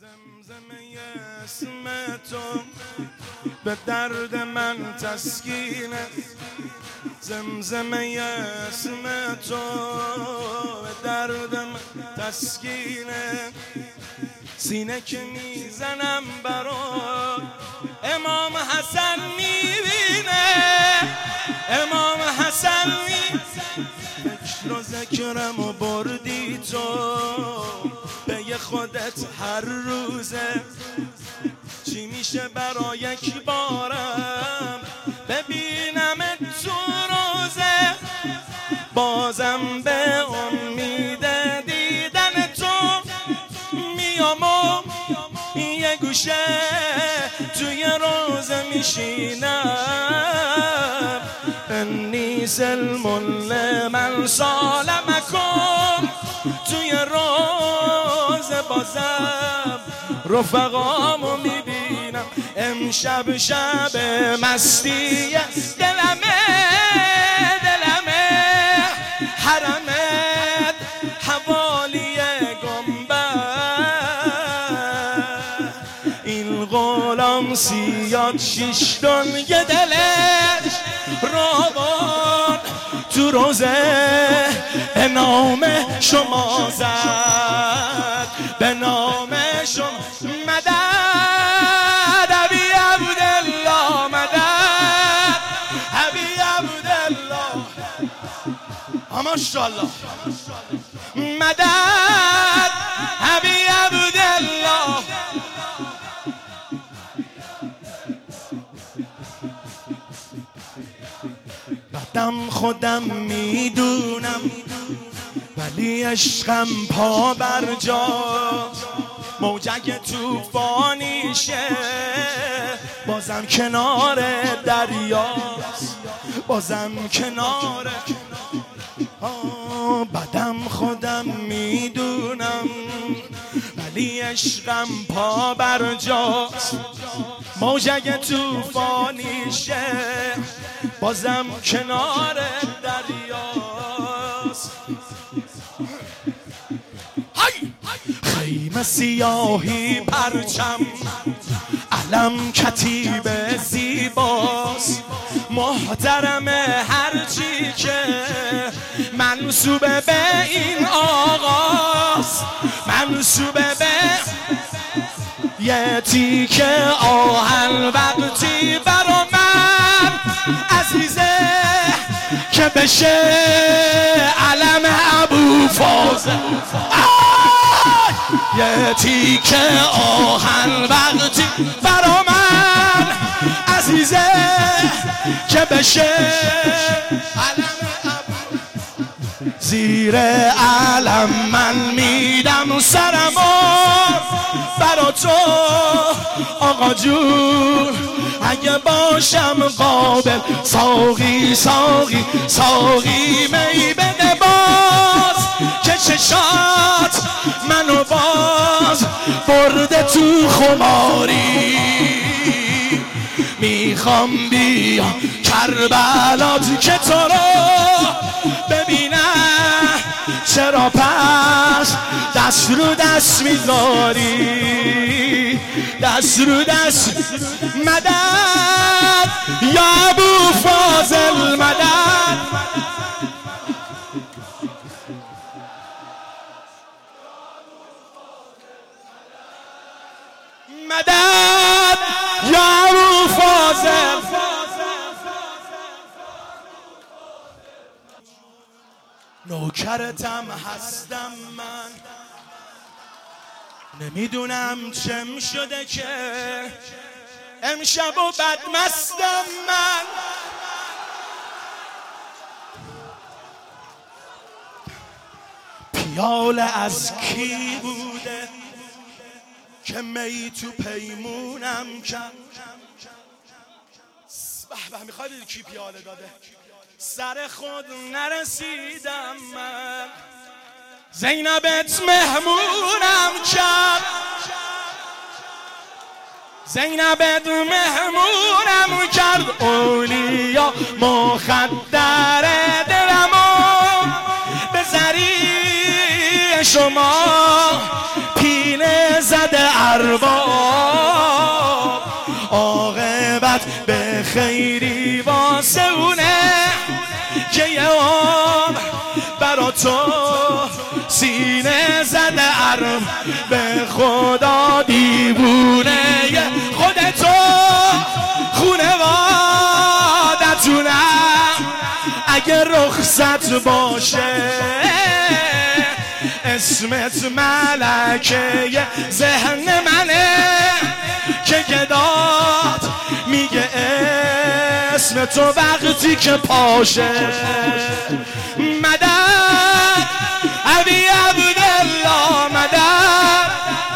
زمزمه اسم تو به درد من تسکینه، زمزمه اسم تو به درد من تسکینه. سینه که میزنم برات امام حسن میبینه، امام حسن میبینه. فکر و ذکرم و بردی تو به خودت هر روزه. چی میشه برای یک بارم ببینم تو روزه، بازم به امید دیدن تو میام و یه گوشه توی روزه میشینم. انی سلم لمن سالمکم، توی روزه بازم رفقامو میبینم. امشب شب مستی دلمه، دلمه حرمت حوالی گنبد. این غلام سیاد شیش دنیا دلش روان تو روزه به نام شما زد، به نام شما. مدد ابی عبدالله، مدد ابی عبدالله، ماشاءالله. مدد ابی عبدالله. بدم خودم میدونم ولی عشقم پا بر جا. موجه توفانیشه بازم کنار دریاست، بازم کنار. بدم خودم میدونم ولی عشقم پا بر جاست. موجه توفانیشه بازم کنار دریاست. خیمه سیاهی پرچم علم کتیبه زیباست. محترم هرچی که منصوبه به این آغاست، منصوبه به یه تیکه آهن وقتی برا من عزیزه که بشه علم ابو فاضل. یه تیکه آهن وقتی برا من عزیزه که بشه علم ابو. زیر علم من میدم سرمو برا تو آقا جون. اگه باشم قابل ساقی ساقی ساقی می بده باز، که چشات منو باز برده تو خماری. میخوام بیا کربلات که تو رو ببینم، چرا پس دست رو دست میذاری، دست رو دست. مدد یا ابو فاضل، مدد. مدد یا ابو فاضل. نوکرتم هستم من، نمیدونم چم شده که امشب و بدمستم من. پیاله از کی بوده که می تو پیمونم کرد؟ به میخوای بدید کی پیاله داده؟ سر خود نرسیدم من، زینبت مهمونم کرد، زینبت مهمونم کرد. اولیا مخدر دلمو به زری شما پینه زده ارباب، عاقبت به خیری واسه اونه که یه عمر برا تو سینه زده ارم. به خدا دیوونه خودتو خونوادتونم، اگه رخصت باشه اسمت ملکه ذهن منه که گدات میگه اسم تو وقتی که پاشه. مدد ابی عبدالله مدد.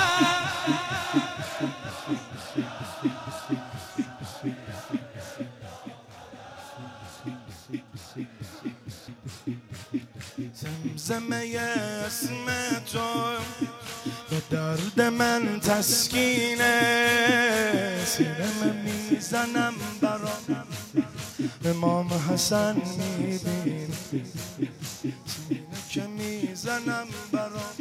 زمزمه اسم تو به درد من تسکینه، سینه میزنم برام امام حسن میبین، سینه که میزنم برام.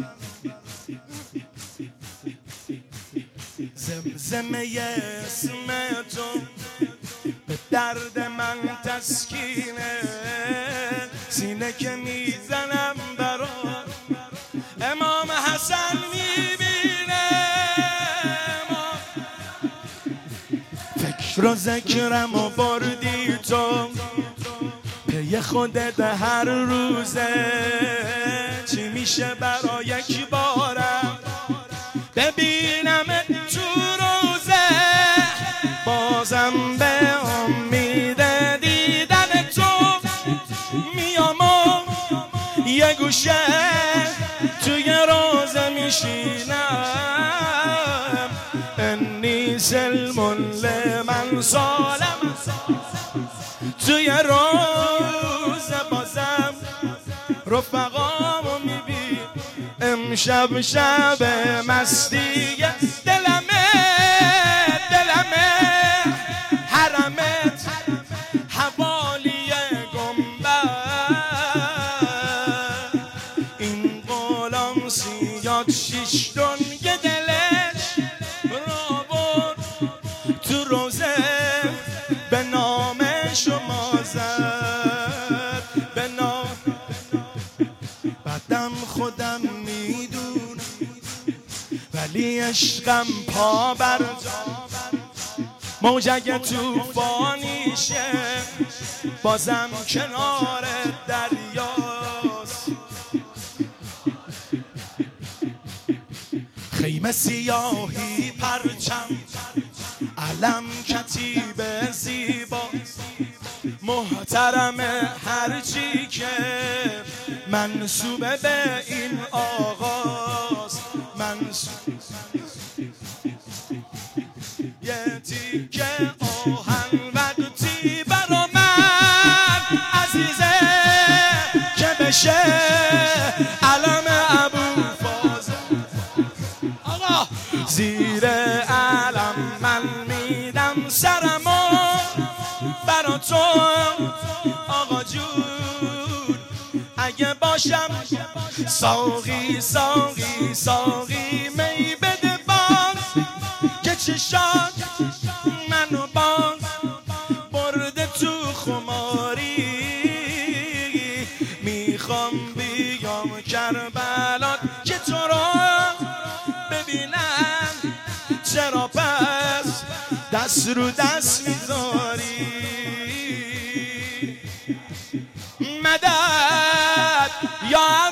زمزمه اسم تو به درد من تسکینه، سینه که میزنم برام امام حسن میبینه. فکر و ذکرم و بردی تو پی خودت هر روزه، چی میشه برای یک بارم ببینم تو روزه، بازم به امید دیدن تو میام و یه گوشه توی روزه میشینم. انی سلم لمن سالم، توی روزه بازم رفقامو میبین. امشب شب مستی دلمه حرمت حوالی گنبد، این غلام سیاد شیش دنگ دلش را برد تو روزه به نام شما زد، به نام. بعدم خودم میدونم ولی عشقم پا بر جا، موج اگه توفانیشه بازم کنار دریاست. خیمه سیاهی پرچم علم کتیبه زیبا، محترم هرچی که منسوبه به این آغاز، منسوب یه تیکه آهن وقتی برا من عزیزه که بشه علم ابوالفضل. آقا زیر علم من میدم سرمو برا تو آقا جون، اگه باشم ساقی ساقی ساقی می بده باز که چشات منو باز برده تو خماری. میخوام بیام کربلات که تو رو ببینم، چرا پس دست رو دست میذاری؟ مدد یا